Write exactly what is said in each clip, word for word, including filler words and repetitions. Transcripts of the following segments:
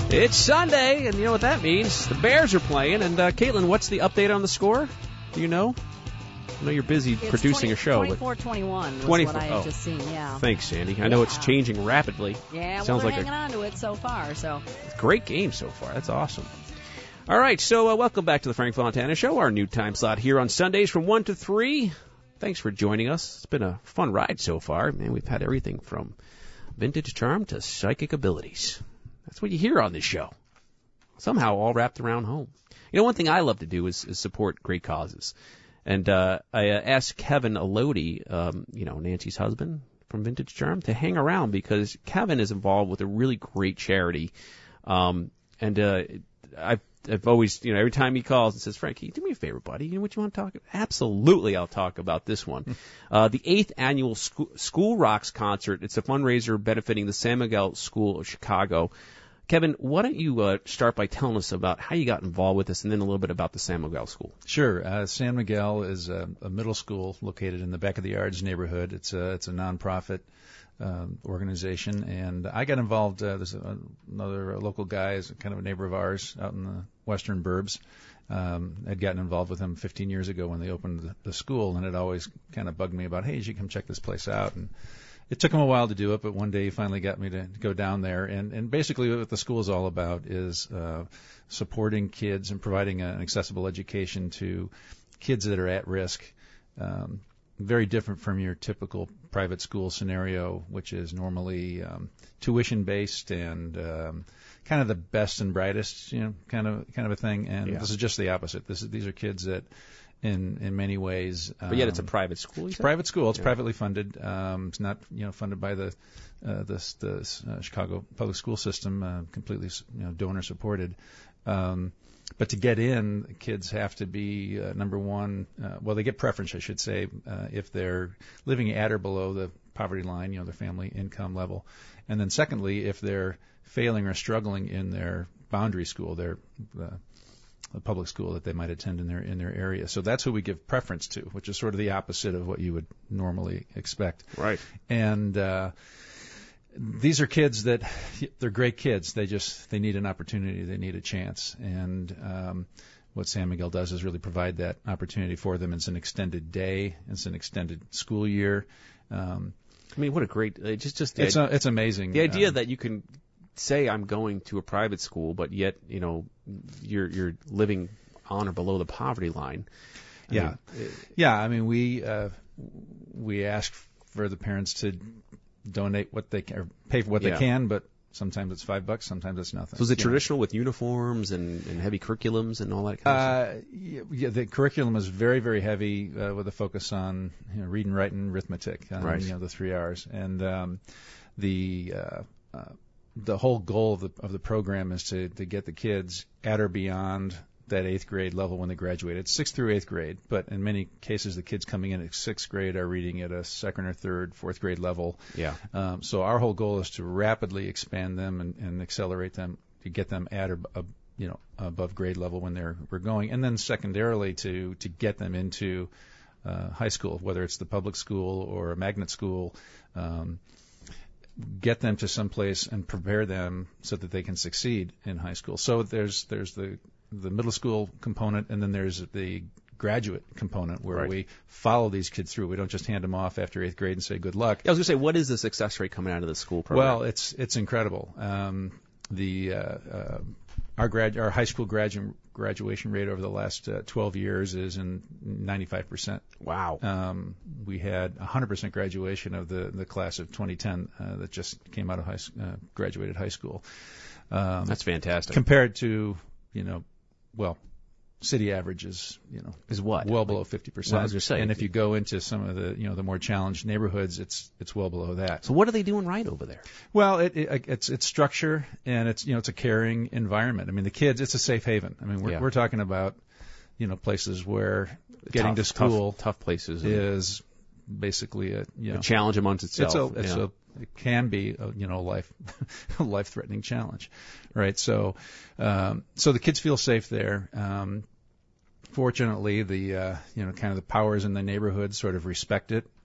It's Sunday, and you know what that means. The Bears are playing. And, uh, Caitlin, what's the update on the score? Do you know? I know you're busy it's producing twenty, a show. twenty-four twenty-one was twenty-four, what I had oh. just seen, yeah. Thanks, Sandy. I yeah. know it's changing rapidly. Yeah, well, Sounds they're like hanging a on to it so far, so. great game so far. That's awesome. All right, so uh, welcome back to the Frank Fontana Show, our new time slot here on Sundays from one to three. Thanks for joining us. It's been a fun ride so far. Man, we've had everything from vintage charm to psychic abilities. That's what you hear on this show. Somehow all wrapped around home. You know, one thing I love to do is, is support great causes. And uh, I uh, asked Kevin Elodie, um, you know, Nancy's husband from Vintage Charm, to hang around because Kevin is involved with a really great charity. Um, and uh, I've, I've always, you know, every time he calls and says, Frank, can you do me a favor, buddy? You know what you want to talk about? Absolutely, I'll talk about this one. uh, the eighth annual School, School Rocks concert. It's a fundraiser benefiting the San Miguel School of Chicago. Kevin, why don't you uh, start by telling us about how you got involved with this and then a little bit about the San Miguel School. Sure. Uh, San Miguel is a, a middle school located in the Back of the Yards neighborhood. It's a, it's a nonprofit um, organization, and I got involved. Uh, there's a, another local guy, is kind of a neighbor of ours out in the western burbs. Um, I'd gotten involved with him fifteen years ago when they opened the, the school, and it always kind of bugged me about, hey, you should come check this place out. And it took him a while to do it, but one day he finally got me to go down there. And, and basically what the school is all about is uh, supporting kids and providing an accessible education to kids that are at risk. Um, very different from your typical private school scenario, which is normally um, tuition-based and um, kind of the best and brightest, you know, kind of kind of a thing. And yeah. This is just the opposite. This is, these are kids that, in in many ways. Um, but yet it's a private school. It's a private school. It's yeah. privately funded. Um, it's not you know funded by the uh, the, the uh, Chicago public school system. Uh, completely you know donor supported. Um, but to get in, kids have to be uh, number one. Uh, well, they get preference, I should say, uh, if they're living at or below the poverty line, you know, their family income level, and then secondly, if they're failing or struggling in their boundary school, their uh, a public school that they might attend in their in their area. So that's who we give preference to, which is sort of the opposite of what you would normally expect. Right. And uh, these are kids that they're great kids. They just they need an opportunity. They need a chance. And um, what San Miguel does is really provide that opportunity for them. It's an extended day. It's an extended school year. Um, I mean, what a great uh, just just the it's a, it's amazing. The idea um, that you can say I'm going to a private school, but yet, you know, you're you're living on or below the poverty line. I yeah, mean, yeah. I mean, we uh, we ask for the parents to donate what they can, or pay for what yeah. they can, but sometimes it's five bucks, sometimes it's nothing. So is it you traditional know. with uniforms and, and heavy curriculums and all that kind uh, of stuff? Yeah, yeah, the curriculum is very, very heavy uh, with a focus on you know, reading, writing, arithmetic, um, right. you know, the three R's, and um, the uh, uh, the whole goal of the of the program is to to get the kids at or beyond that eighth grade level when they graduate. It's sixth through eighth grade, but in many cases the kids coming in at sixth grade are reading at a second or third, fourth grade level. Yeah. Um, so our whole goal is to rapidly expand them and, and accelerate them to get them at or uh, you know above grade level when they're we're going, and then secondarily to to get them into uh, high school, whether it's the public school or a magnet school. Um, get them to some place and prepare them so that they can succeed in high school. So there's there's the the middle school component, and then there's the graduate component where right. we follow these kids through. We don't just hand them off after eighth grade and say good luck. Yeah, I was going to say, what is the success rate coming out of the school program? Well, it's it's incredible. Um, the uh, uh, our grad our high school gradu- graduation rate over the last uh, twelve years is in ninety-five percent. Wow. Um, we had one hundred percent graduation of the, the class of twenty ten uh, that just came out of high uh, graduated high school. Um, That's fantastic. Compared to, you know, well, city averages, you know, is what well below fifty percent. Well, I was going to say, and if you go into some of the, you know, the more challenged neighborhoods, it's it's well below that. So what are they doing right over there? Well, it, it it's it's structure, and it's you know it's a caring environment. I mean, the kids, it's a safe haven. I mean, we're yeah. we're talking about, you know, places where getting tough, to school tough, tough places is basically a you know a challenge amongst itself. It's a, it's yeah. a it can be a, you know life a life threatening challenge, right? So um, so the kids feel safe there. Um, fortunately, the uh, you know kind of the powers in the neighborhood sort of respect it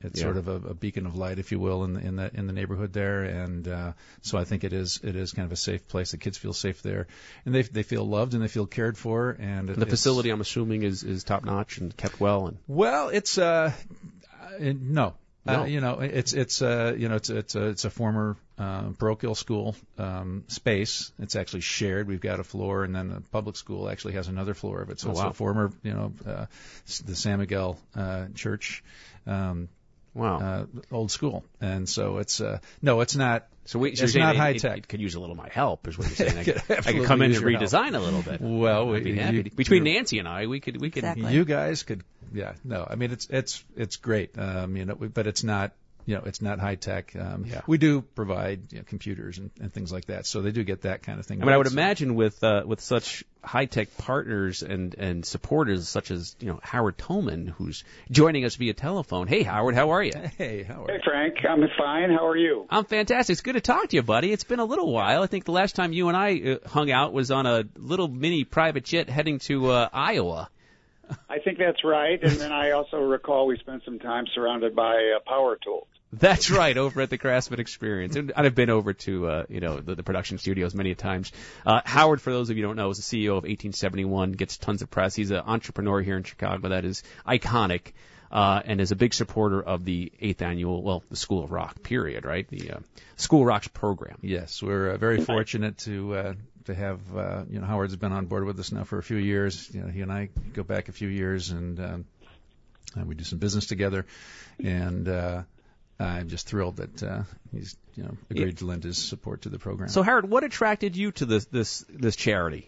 it's Yeah. sort of a, a beacon of light, if you will, in the in the in the neighborhood there, and uh, so I think it is it is kind of a safe place. The kids feel safe there, and they they feel loved and they feel cared for. And it, The it's, facility, I'm assuming, is, is top notch and kept well. And well, it's uh, uh no. No. Uh, you know, it's it's uh, you know it's it's a it's a former uh, parochial school um, space. It's actually shared. We've got a floor, and then the public school actually has another floor of it. So Oh, it's wow. a former, you know, uh, s- the San Miguel uh, Church, um, wow. uh, old school, and so it's uh, no, it's not. So we, so It's you're saying not it- high it- tech. It could use a little of my help, is what you're saying. I Could could, I could absolutely come in use and your help. redesign a little bit. Well, I'd be you- happy. you- Between you- Nancy and I, we could we could. Exactly. You guys could, yeah, no, I mean it's it's it's great, um, you know, but it's not, you know, it's not high tech. Um, Yeah. We do provide you know, computers and, and things like that, so they do get that kind of thing. I mean, I would It's- imagine with uh, with such high tech partners and and supporters such as you know Howard Tolman, who's joining us via telephone. Hey, Howard, how are you? Hey, how are Hey, you? Frank. I'm fine. How are you? I'm fantastic. It's good to talk to you, buddy. It's been a little while. I think the last time you and I uh, hung out was on a little mini private jet heading to uh, Iowa. I think that's right. And then I also recall we spent some time surrounded by uh, power tools. That's right, over at the Craftsman Experience. And I've been over to, uh, you know, the, the production studios many times. Uh, Howard, for those of you who don't know, is the C E O of eighteen seventy-one, gets tons of press. He's an entrepreneur here in Chicago that is iconic, uh, and is a big supporter of the eighth annual, well, the School of Rock, period, right? The uh, School of Rock's program. Yes, we're uh, very fortunate to uh, to have uh, you know Howard's been on board with us now for a few years. You know, he and I go back a few years, and um, uh, we do some business together, and uh, I'm just thrilled that uh, he's you know agreed to lend his support to the program. So, Howard, what attracted you to this this this charity?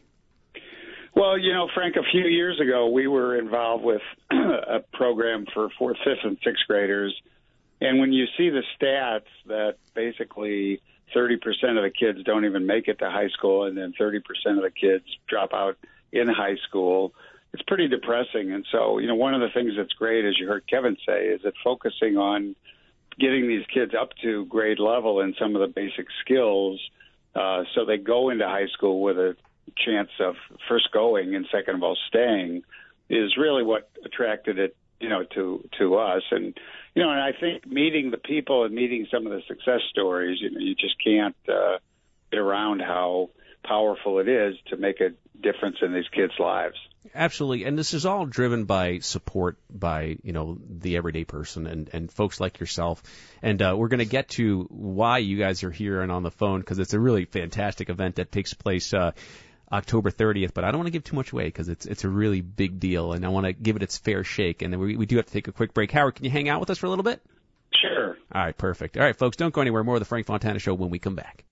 Well, you know, Frank, a few years ago, we were involved with a program for fourth, fifth, and sixth graders. And when you see the stats that basically thirty percent of the kids don't even make it to high school, and then thirty percent of the kids drop out in high school, it's pretty depressing. And so, you know, one of the things that's great, as you heard Kevin say, is that focusing on getting these kids up to grade level in some of the basic skills uh, so they go into high school with a chance of first going and second of all staying is really what attracted it, you know, to to us. And you know, and I think meeting the people and meeting some of the success stories, you know, you just can't uh, get around how powerful it is to make a difference in these kids' lives. Absolutely, and this is all driven by support by you know the everyday person and, and folks like yourself. And uh, we're going to get to why you guys are here and on the phone because it's a really fantastic event that takes place uh, October thirtieth. But I don't want to give too much away because it's it's a really big deal, and I want to give it its fair shake. And then we we do have to take a quick break. Howard, can you hang out with us for a little bit? Sure. All right, perfect. All right, folks, don't go anywhere. More of the Frank Fontana Show when we come back.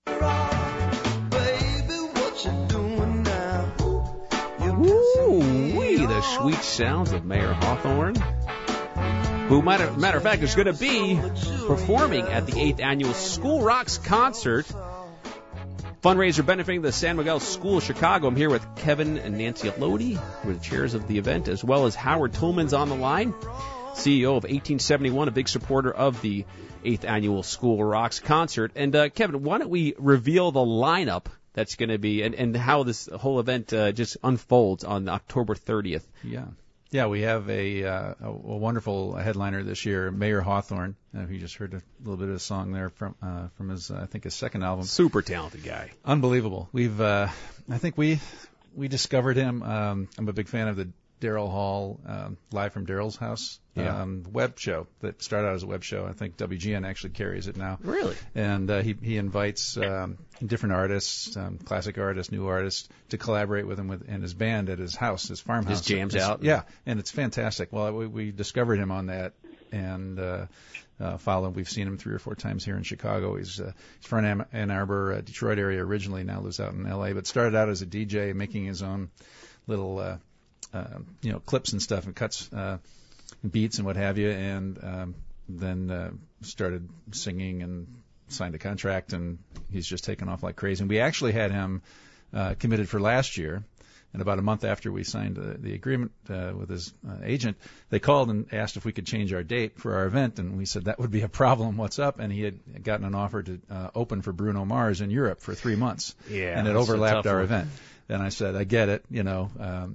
Ooh-wee, the sweet sounds of Mayor Hawthorne, who, matter, matter of fact, is going to be performing at the eighth Annual School Rocks Concert. Fundraiser benefiting the San Miguel School of Chicago. I'm here with Kevin and Nancy Lodi, who are the chairs of the event, as well as Howard Tolman's on the line, C E O of eighteen seventy-one, a big supporter of the eighth Annual School Rocks Concert. And, uh, Kevin, why don't we reveal the lineup that's going to be, and, and how this whole event uh, just unfolds on October thirtieth. Yeah. Yeah, we have a, uh, a, a wonderful headliner this year, Mayor Hawthorne. Uh, you just heard a little bit of a song there from uh, from his, uh, I think, his second album. Super talented guy. Unbelievable. We've, uh, I think we we discovered him. Um, I'm a big fan of the Daryl Hall um, Live from Daryl's House Yeah. um, web show that started out as a web show. I think W G N actually carries it now. Really? And uh, he he invites um, different artists, um, classic artists, new artists, to collaborate with him with and his band at his house, his farmhouse. Just jams It's- out. Yeah, and it's fantastic. Well, we, we discovered him on that, and uh, uh, followed. We've seen him three or four times here in Chicago. He's uh, he's from Ann Ann Arbor, uh, Detroit area originally. Now lives out in L A, but started out as a D J, making his own little uh, uh, you know clips and stuff and cuts. Uh, beats and what have you, and um, then uh, started singing and signed a contract, and he's just taken off like crazy. And we actually had him uh, committed for last year, and about a month after we signed uh, the agreement uh, with his uh, agent, they called and asked if we could change our date for our event, and we said that would be a problem. What's up? And he had gotten an offer to uh, open for Bruno Mars in Europe for three months, Yeah, and it that's a overlapped tough our one. event. And I said, I get it, you know. Um,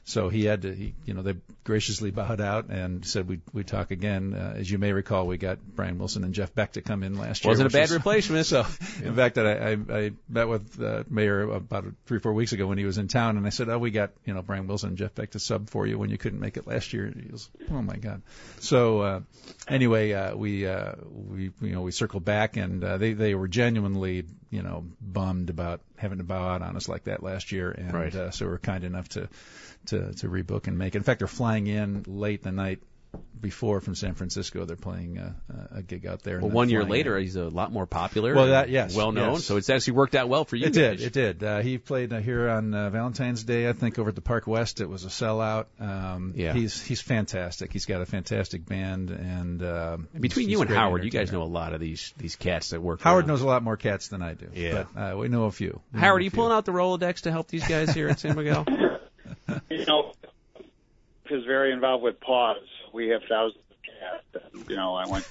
So he had to, he, you know, they graciously bowed out and said we'd, we'd talk again. Uh, as you may recall, we got Brian Wilson and Jeff Beck to come in last year. Wasn't a bad was, replacement. So, yeah. In fact, that I, I, I met with uh, Mayor about three, four weeks ago when he was in town, and I said, oh, we got, you know, Brian Wilson and Jeff Beck to sub for you when you couldn't make it last year. And he was, oh, my God. So, uh, anyway, uh, we, uh, we, you know, we circled back, and uh, they, they were genuinely, you know, bummed about having to bow out on us like that last year. And right. uh, so we're kind enough to, to, to rebook and make it. In fact, they're flying in late the night before from San Francisco. They're playing a, a gig out there. Well, one year later, in. he's a lot more popular. Well, that yes, well known. Yes. So it's actually worked out well for you. It guys. did. It did. Uh, he played uh, here on uh, Valentine's Day, I think, over at the Park West. It was a sellout. Um, yeah. He's he's fantastic. He's got a fantastic band, and uh, between he's, you he's and Howard, you guys know a lot of these these cats that work. Howard around. knows a lot more cats than I do. Yeah, but uh, we know a few. We Howard, know are you few. pulling out the Rolodex to help these guys here at San Miguel? You know, is very involved with Paws. We have thousands of cats. And, you know, I went.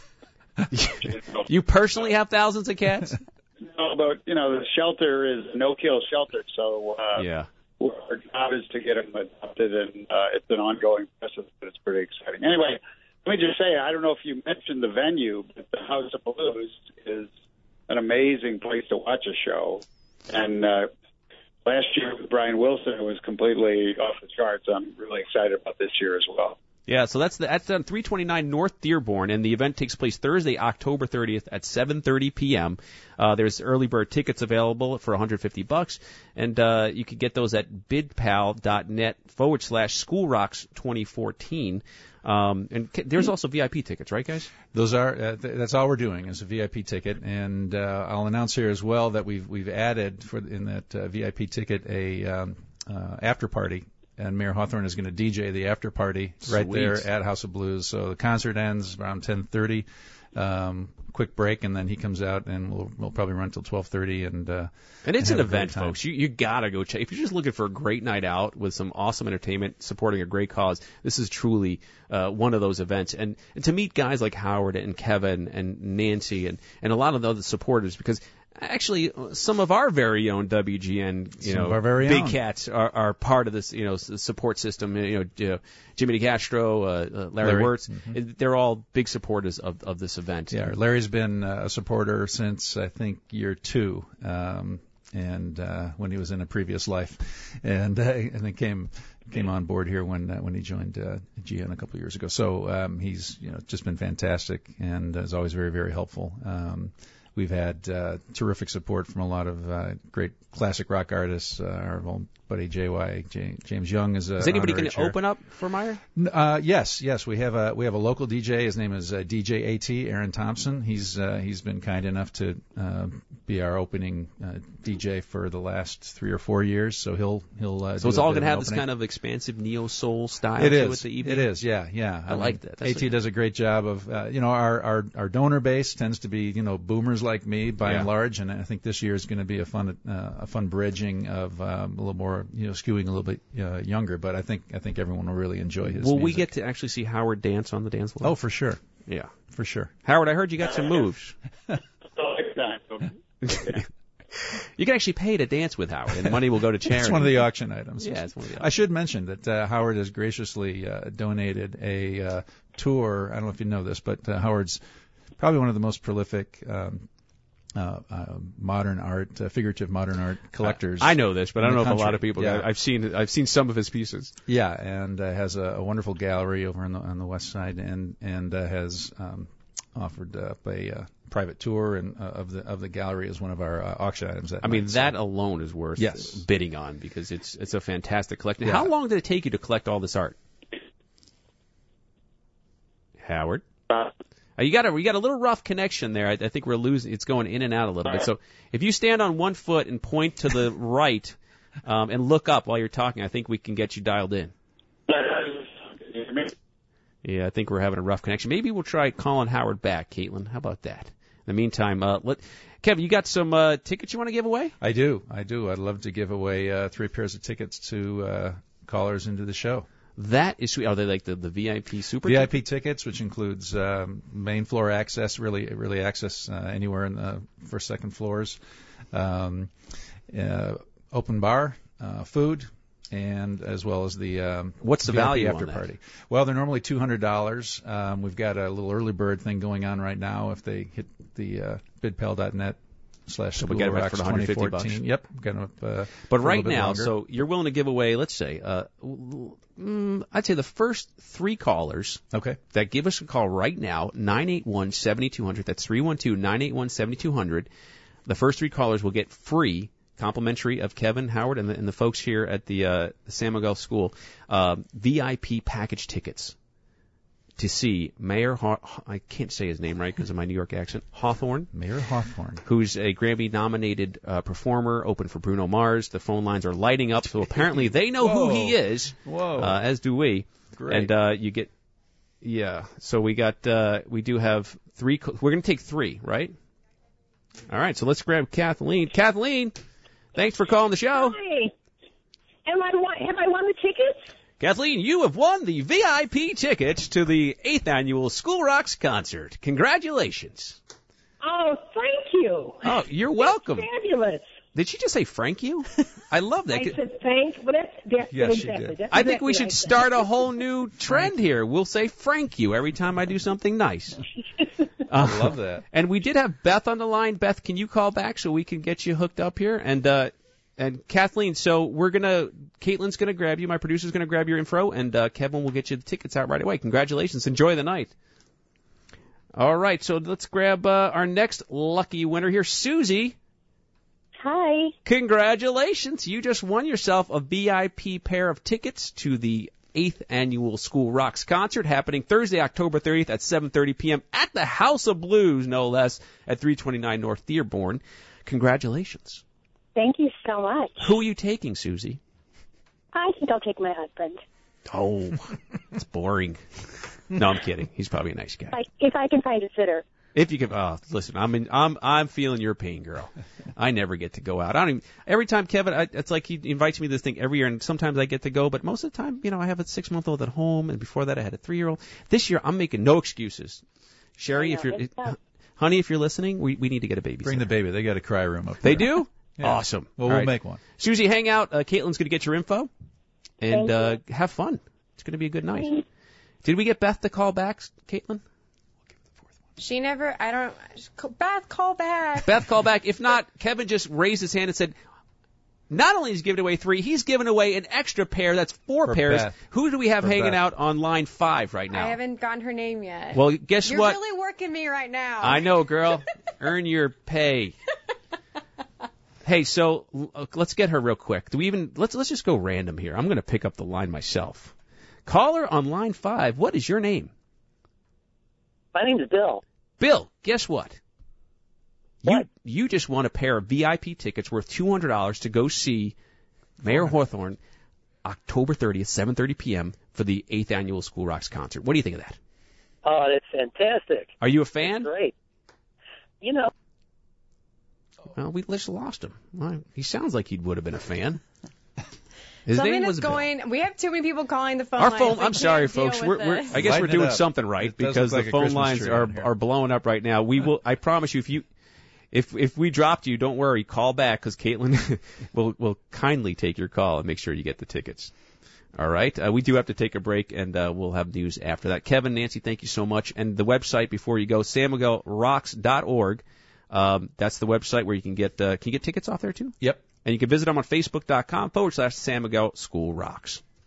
You personally have thousands of cats? No, but you know, the shelter is a no-kill shelter, so uh, yeah. Our job is to get them adopted, and uh, it's an ongoing process, but it's pretty exciting. Anyway, let me just say, I don't know if you mentioned the venue, but the House of Blues is an amazing place to watch a show. And uh, last year with Brian Wilson, it was completely off the charts. I'm really excited about this year as well. Yeah, so that's the, that's on three twenty-nine North Dearborn, and the event takes place Thursday, October thirtieth at seven thirty p.m. Uh, there's early bird tickets available for one hundred fifty bucks, and uh, you can get those at bidpal.net forward slash School Rocks twenty fourteen. Um, and there's also V I P tickets, right, guys? Those are uh, th- that's all we're doing is a V I P ticket, and uh, I'll announce here as well that we've we've added for in that uh, V I P ticket a um, uh, after party. And Mayor Hawthorne is going to D J the after party right Sweet. there at House of Blues. So the concert ends around ten thirty. Um, quick break, and then he comes out, and we'll we'll probably run till twelve thirty. And uh, and it's and an event, folks. You you gotta go check. If you're just looking for a great night out with some awesome entertainment, supporting a great cause, this is truly uh, one of those events. And, and to meet guys like Howard and Kevin and Nancy and and a lot of the other supporters, because actually, some of our very own W G N, you some know, of our very big own. cats are, are part of this, you know, support system. You know, uh, Jimmy DeCastro, uh, uh, Larry, Larry. Wirtz, Mm-hmm. they're all big supporters of, of this event. Yeah, Larry's been uh, a supporter since I think year two, um, and uh, when he was in a previous life, and uh, and then came came on board here when uh, when he joined uh, G N a couple of years ago. So um, he's you know just been fantastic and is always very very helpful. Um, We've had uh, terrific support from a lot of uh, great classic rock artists. Uh, our old buddy J Y J, James Young is a Is anybody going honorary to chair. open up for Meyer? Uh, yes, yes. We have a we have a local D J. His name is uh, D J AT, Aaron Thompson. He's uh, he's been kind enough to uh, be our opening uh, D J for the last three or four years. So he'll he'll. Uh, So it's do a all bit going to of have an this opening. kind of expensive neo soul style It to is. it. The evening. It is. Yeah, yeah. I like that. That's AT a- does a great job of, uh, you know, our, our our donor base tends to be, you know, boomers like me by Yeah. and large, and I think this year is going to be a fun uh, a fun bridging of um, a little more, you know, skewing a little bit uh, younger. But I think I think everyone will really enjoy his. Will we music. get to actually see Howard dance on the dance floor? Oh, for sure, yeah. for sure. Howard, I heard you got some moves. You can actually pay to dance with Howard, and money will go to charity. It's one of the auction items. Yeah, it's one of the I should mention that uh, Howard has graciously uh, donated a uh, tour. I don't know if you know this, but uh, Howard's probably one of the most prolific um, uh, uh, modern art, uh, figurative modern art collectors. I know this, but I in don't know the if a lot country. of people. Yeah. I've seen I've seen some of his pieces. Yeah, and uh, has a, a wonderful gallery over on the on the west side, and and uh, has um, offered up a uh, private tour and uh, of the of the gallery as one of our uh, auction items. That I mean, night. that So, alone is worth Yes. bidding on because it's it's a fantastic collection. Yeah. How long did it take you to collect all this art, Howard? Uh, Uh, you got a we got a little rough connection there. I, I think we're losing. It's going in and out a little bit. So if you stand on one foot and point to the right um, and look up while you're talking, I think we can get you dialed in. Yeah, I think we're having a rough connection. Maybe we'll try calling Howard back, Caitlin. How about that? In the meantime, uh, let Kevin, you got some uh, tickets you want to give away? I do, I do. I'd love to give away uh, three pairs of tickets to uh, callers into the show. That is sweet. Are they like the, the V I P super? V I P tickets, which includes um, main floor access, really, really access uh, anywhere in the first, second floors, um, uh, open bar, uh, food, and as well as the um, what's the V I P value after on that? party. Well, they're normally two hundred dollars. Um, we've got a little early bird thing going on right now. If they hit the uh, bidpal dot net slash So we get it right for School one hundred fifty twenty fourteen. bucks. Yep, gonna. Uh, But for a right little bit now, longer. so you're willing to give away, let's say, uh, mm, I'd say the first three callers okay, that give us a call right now, nine eight one, seven two zero zero. That's three one two, nine eight one, seven two zero zero. The first three callers will get free, complimentary of Kevin, Howard, and the, and the folks here at the, uh, the San Miguel School, uh, V I P package tickets to see Mayor, Haw- I can't say his name right because of my New York accent, Hawthorne. Mayor Hawthorne. Who's a Grammy-nominated uh, performer, open for Bruno Mars. The phone lines are lighting up, so apparently they know who he is, Whoa. uh, as do we. Great. And uh, you get, yeah. So we got, uh, we do have three. Co- we're going to take three, right? All right. So let's grab Kathleen. Kathleen, thanks for calling the show. Hi. Am I won, have I won the tickets? Kathleen, you have won the V I P tickets to the eighth annual School Rocks concert. Congratulations. Oh, thank you. Oh, you're welcome. That's fabulous. Did she just say Frank you? I love that. I said thank, but that's, that's Yes, she exactly. did. That's I think we exactly should what I said. start a whole new trend here. We'll say Frank you every time I do something nice. Uh, I love that. And we did have Beth on the line. Beth, can you call back so we can get you hooked up here? And uh, and Kathleen, so we're gonna, Caitlin's gonna grab you. My producer's gonna grab your info, and uh, Kevin will get you the tickets out right away. Congratulations. Enjoy the night. All right, so let's grab uh, our next lucky winner here, Susie. Hi. Congratulations. You just won yourself a V I P pair of tickets to the eighth annual School Rocks concert happening Thursday, October thirtieth at seven thirty p.m. at the House of Blues, no less, at three twenty-nine North Dearborn. Congratulations. Thank you so much. Who are you taking, Susie? I think I'll take my husband. Oh, it's boring. No, I'm kidding. He's probably a nice guy. If I, if I can find a sitter. If you can, oh, listen, I'm in, I'm, I'm feeling your pain, girl. I never get to go out. I don't even, every time Kevin, I, it's like he invites me to this thing every year, and sometimes I get to go, but most of the time, you know, I have a six-month-old at home, and before that I had a three-year-old. This year, I'm making no excuses. Sherry, I if know, you're, it's tough. honey, if you're listening, we, we need to get a baby. Bring the baby. They got a cry room up They there. do? Yeah. Awesome. Well, All we'll right. make one. Susie, hang out. Uh, Caitlin's going to get your info, and Thank you. uh, have fun. It's going to be a good night. Thanks. Did we get Beth to call back, Caitlin? She never, I don't, Beth, call back. Beth, call back. If not, Kevin just raised his hand and said, not only is he giving away three, he's giving away an extra pair. That's four For pairs. Beth. Who do we have For hanging Beth. out on line five right now? I haven't gotten her name yet. Well, guess You're what? really working me right now. I know, girl. Earn your pay. Hey, so uh, let's get her real quick. Do we even let's let's just go random here. I'm going to pick up the line myself. Caller on line five. What is your name? My name's Bill. Bill, guess what? What? You, you just won a pair of V I P tickets worth two hundred dollars to go see Mayor Hawthorne October thirtieth, seven thirty p.m. for the eighth annual School Rocks concert. What do you think of that? Oh, that's fantastic. Are you a fan? Great. You know, Well, we just lost him. Well, he sounds like he would have been a fan. His Something name is was Bill. going, we have too many people calling the phone Our lines. phone. We I'm sorry, can't deal folks. with We're, we're, this. I guess Lighten we're it doing up. something right It does because look like the a phone Christmas lines tree are on here. are blowing up right now. We will. I promise you, if you if if we dropped you, don't worry. Call back because Caitlin will will kindly take your call and make sure you get the tickets. All right. Uh, we do have to take a break, and uh, we'll have news after that. Kevin, Nancy, thank you so much. And the website before you go, san miguel rocks dot org. Um, that's the website where you can get uh, can you get tickets off there too? Yep. And you can visit them on facebook dot com forward slash San Miguel School Rocks.